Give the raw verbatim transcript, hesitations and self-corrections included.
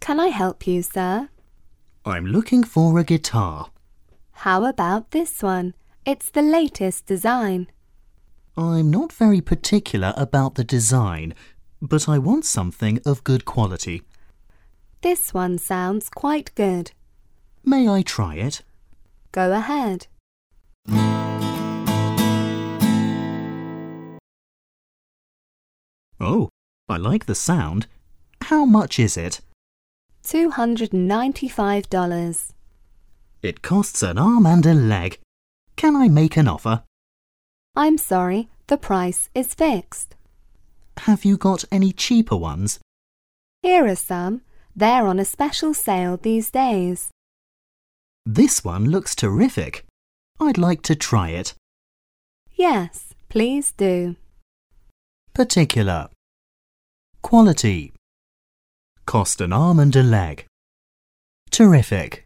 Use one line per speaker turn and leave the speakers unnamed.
Can I help you, sir?
I'm looking for a guitar.
How about this one? It's the latest design.
I'm not very particular about the design, but I want something of good quality.
This one sounds quite good.
May I try it?
Go ahead.
Oh, I like the sound. How much is it?
two hundred ninety-five dollars.
It costs an arm and a leg. Can I make an offer?
I'm sorry, the price is fixed.
Have you got any cheaper ones?
Here are some. They're on a special sale these days.
This one looks terrific. I'd like to try it.
Yes, please do.
Particular. Quality. Cost an arm and a leg. Terrific.